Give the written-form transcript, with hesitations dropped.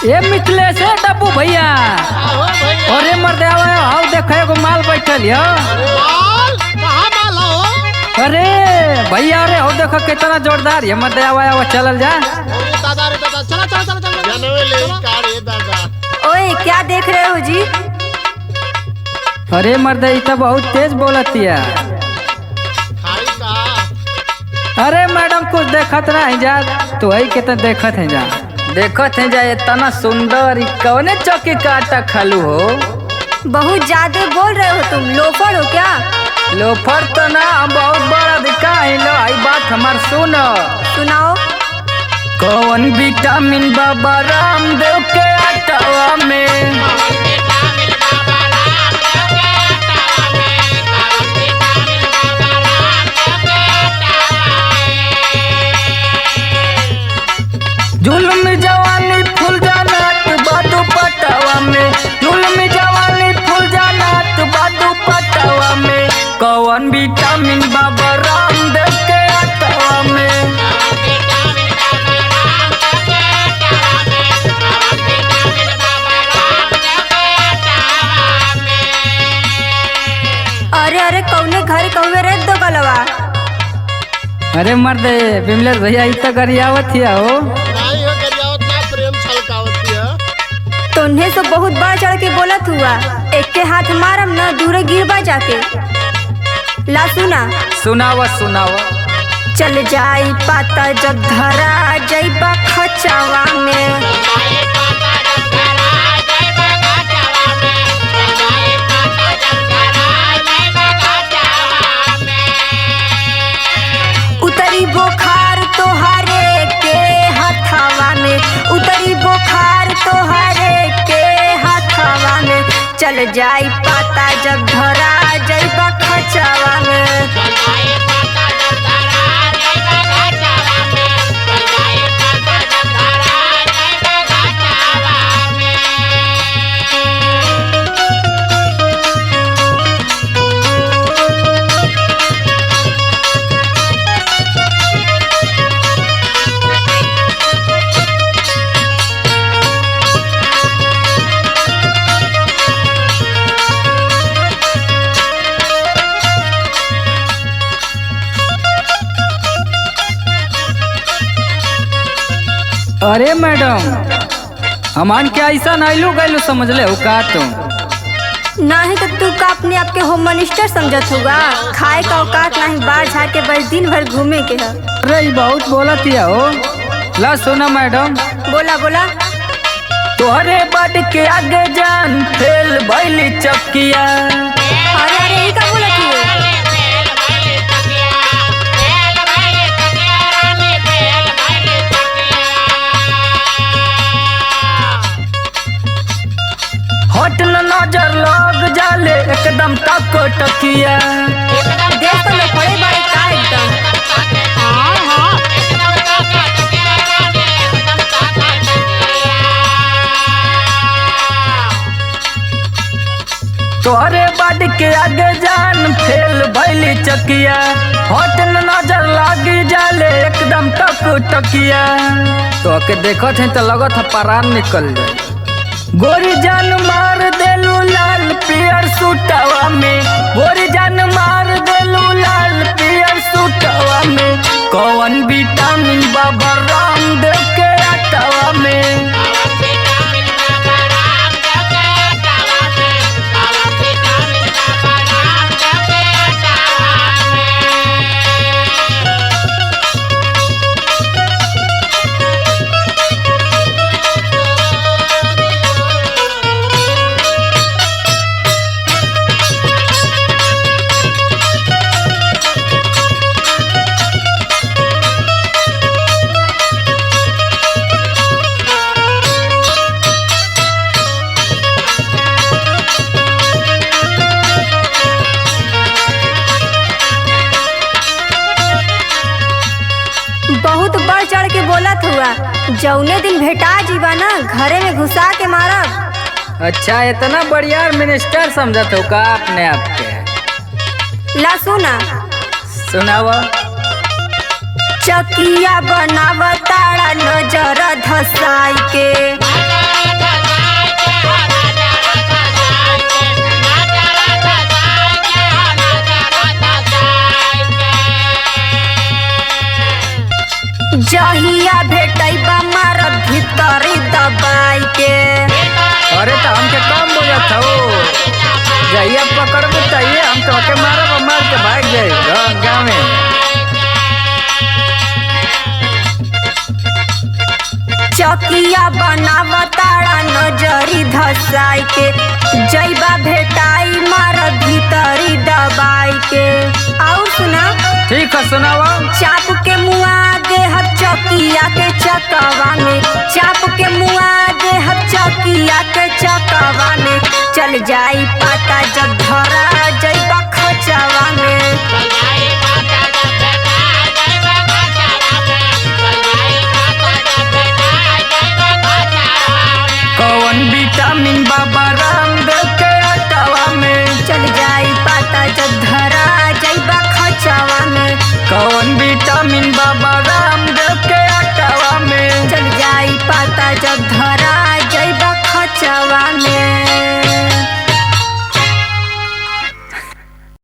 ये मिथिलेश है डब्बू भैया। अरे मर्दे आओ देखो एगो माल बैठल है। अरे भैया अरे हो देखो कितना जोरदार है मर्दे आओ चलल जा। ओए क्या देख रहे हो जी? अरे मर्दे तो बहुत तेज बोलती है। अरे मैडम कुछ देखत नहीं जा तो वही कितना देखत है जा। देखत है जा इतना सुंदर कौने चौकी का आटा खालू हो। बहुत ज्यादा बोल रहे हो तुम, लोफर हो क्या? लोफर तो ना बहुत बड़ा दिखा है। लो आई बात हमार सुनो। सुनाओ। कौन विटामिन बाबा रामदेव के आटावा में। जुल्म जवानी फूल जानात बादू पटावा में। जुल्म जवानी फूल जानात बादू पटावा में। कौन विटामिन बाबा रामदेव के आटावा में। अरे अरे कौने घर कौवे रे दो गलवा। अरे मर्दे बिमलेश भैया इतना गरियावत हिया हो। तुन्हे तो बहुत बढ़ चढ़ के बोलत हुआ। एक के हाथ मारम ना दूर गिरबा जाके। ला सुना। सुनावा सुनावा। चल जाई पाता जब धरा जाइबा खचावा में। उतरी बुखार तोहारे के हथवा में। उतरी बुखार तोहारे के हथवा में। चल जाई पाता जब धरा जाइबा खचावा में। अरे मैडम हमान क्या ऐसा नाइलू गैलू समझ ले हो का तुम। नहीं तो तू का अपने आप के होम मिनिस्टर समझत होगा। खाए का औकात नहीं, बाहर झाड़ के बस दिन भर घूमे के है। अरे बहुत बोलत हिया हो। ला सुना मैडम। बोला बोला। तोहरे बड के आगे जान फेल भइली चकिया। अरे अरे यही का बोलत हो? हट न नजर लग जाले एकदम तक टकिया। देख तो लोग बड़े बड़े का एकदम। तोहरे बड के आगे जान फेल भइली चकिया। हट न नजर लग जाले एकदम तक टकिया। तो के देखत है तो लगत है परान निकल जाए। गोरी जान मार देलू लाल पियर सूटवा में। गोरी जान मार देलू लाल पियर सूटवा में। कौन विटामिन बाबा रामदेव के आटावा में। बहुत बढ़ चढ़ के बोलत हुआ। जौने दिन भेटा जीवा ना घरे में घुसा के मारब। अच्छा इतना बढ़िया मिनिस्टर समझत हो का अपने आप के। ला सुना। सुनावा। चकिया बनावताड़ा नजर धसाई के। जइया पकड़बू तइये हम तोके मारब, मार के भाग जाए गाँव में। चकिया बनावताड़ा नजरी धसाई के, जइबा भेटाई मार भीतरी दबाई के। और सुना, ठीक है सुनावा। चाप के मुआ दे हब चकिया के चकवा में, चाप के मुआ दे हब चकिया के चकवा में। चल जाई पाता जब धर